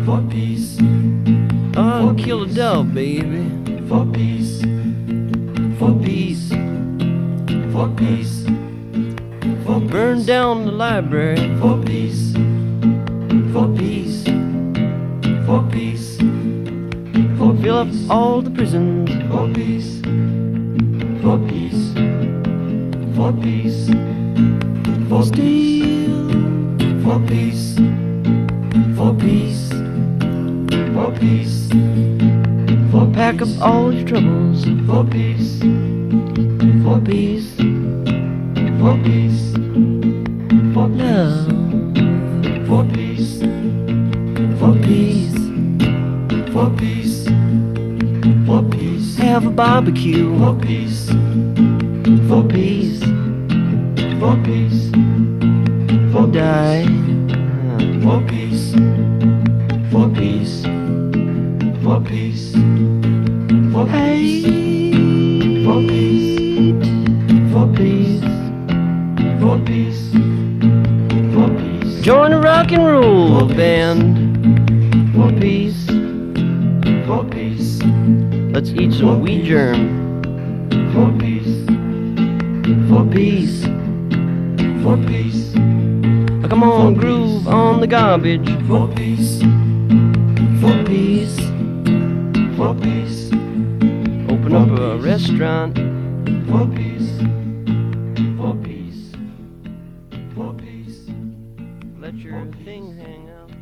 for peace, I'll kill a dog, baby. for peace, for peace, for peace, for Burn down the library. for peace, for peace, for peace, for Fill up all the prisons. for peace, for peace, for peace, for Steal for peace, for peace, for peace, for pack up all your troubles. for peace, for peace, for peace, for Love for peace, for peace, for peace, for peace, have a barbecue. for peace, for peace, for peace, for Die for peace, for peace, for peace, for peace, for peace, for peace, for peace, for peace, join a rock and roll band. for peace, for peace, Let's eat some wheat germ. for peace, for peace, for peace, Come on, groove on the garbage. for peace, for peace, for peace, Open up a restaurant. for peace, for peace, for peace. Let your thing hang out.